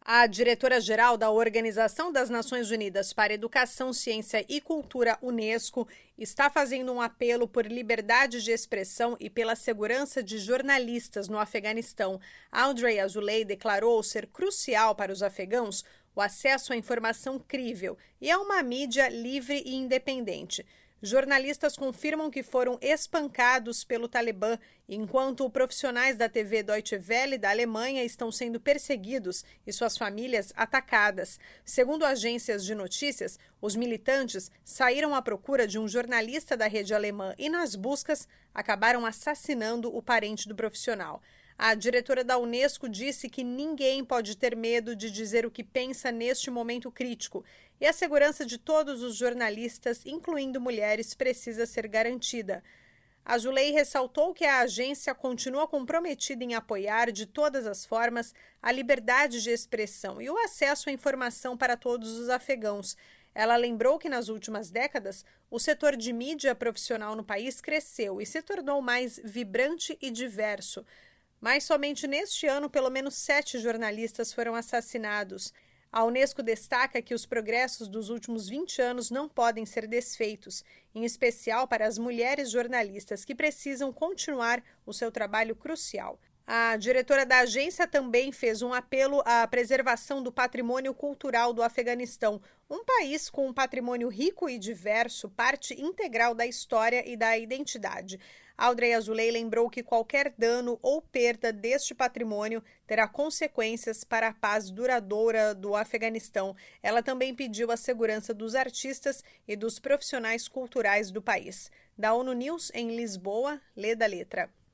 A diretora-geral da Organização das Nações Unidas para Educação, Ciência e Cultura, Unesco, está fazendo um apelo por liberdade de expressão e pela segurança de jornalistas no Afeganistão. Audrey Azoulay declarou ser crucial para os afegãos o acesso à informação crível e a uma mídia livre e independente. Jornalistas confirmam que foram espancados pelo Talibã, enquanto profissionais da TV Deutsche Welle da Alemanha estão sendo perseguidos e suas famílias atacadas. Segundo agências de notícias, os militantes saíram à procura de um jornalista da rede alemã e, nas buscas, acabaram assassinando o parente do profissional. A diretora da Unesco disse que ninguém pode ter medo de dizer o que pensa neste momento crítico e a segurança de todos os jornalistas, incluindo mulheres, precisa ser garantida. Azoulay ressaltou que a agência continua comprometida em apoiar, de todas as formas, a liberdade de expressão e o acesso à informação para todos os afegãos. Ela lembrou que nas últimas décadas, o setor de mídia profissional no país cresceu e se tornou mais vibrante e diverso. Mas somente neste ano, pelo menos 7 jornalistas foram assassinados. A Unesco destaca que os progressos dos últimos 20 anos não podem ser desfeitos, em especial para as mulheres jornalistas que precisam continuar o seu trabalho crucial. A diretora da agência também fez um apelo à preservação do patrimônio cultural do Afeganistão, um país com um patrimônio rico e diverso, parte integral da história e da identidade. Audrey Azoulay lembrou que qualquer dano ou perda deste patrimônio terá consequências para a paz duradoura do Afeganistão. Ela também pediu a segurança dos artistas e dos profissionais culturais do país. Da ONU News, em Lisboa, lê da letra.